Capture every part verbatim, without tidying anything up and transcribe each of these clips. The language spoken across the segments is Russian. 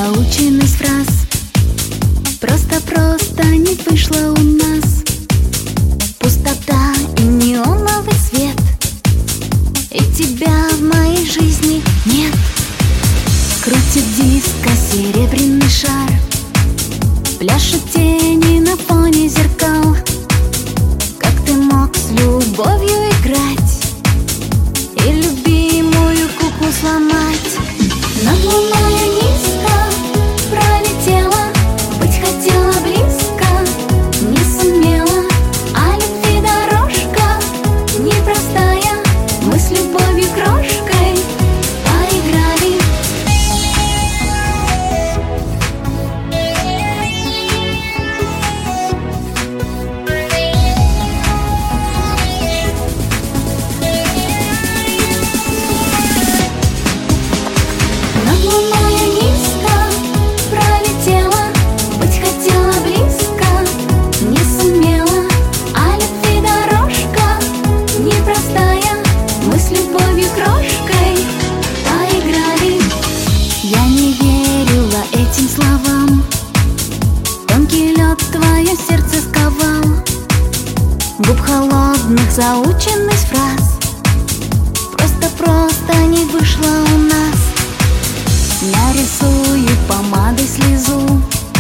заученность фраз. Просто-просто не вышло у нас. Пустота и неоновый свет, и тебя в моей жизни нет. Крутит диско серебряный шар, пляшут тени на фоне зеркал. Как ты мог с любовью играть и любимую куклу сломать? Над луною низко пролетела, быть хотела близко, не сумела. А любви дорожка непростая, мы с любовью крошкой поиграли. Над луною низко пролетела, быть хотела близко, не сумела. А любви дорожка непростая, мы с любовью крошкой поиграли. Я не верила этим словам, тонкий лед твое сердце сковал. Губ холодных заученность фраз, просто-просто не вышло у нас. Нарисую помадой слезу,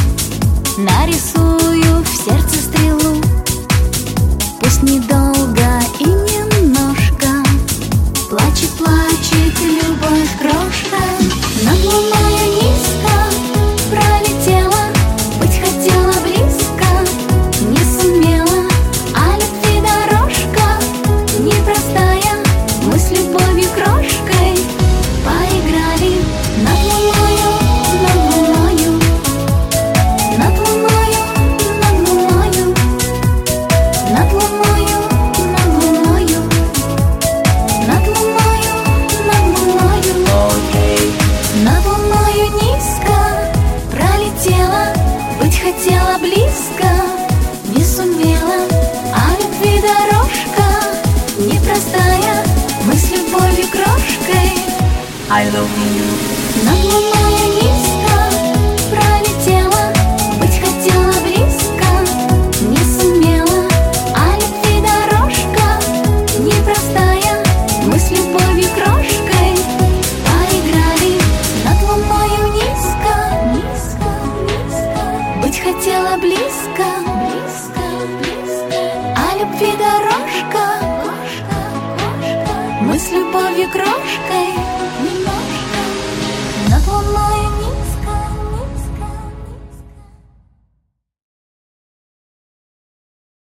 нарисую в сердце стрелу. Пусть недолго и немножко плачет, плачет любовь крошка. Над луною низко пролетела, быть хотела близко, не сумела. А любви дорожка непростая, мы с любовью крошкой поиграли. Над луною, над луною, над луною, над луною, над луною, над луною, над луною, над луною. Над луною низко пролетела, быть хотела близко, не сумела. А любви дорожка непростая, мы с любовью крошкой. I love you. Над луною низко пролетела, быть хотела близко, не сумела. А любви дорожка непростая, мы с любовью крошкой поиграли. Над луною низко, низко, низко, быть хотела близко, близко, близко. А любви дорожка, мы с любовью крошкой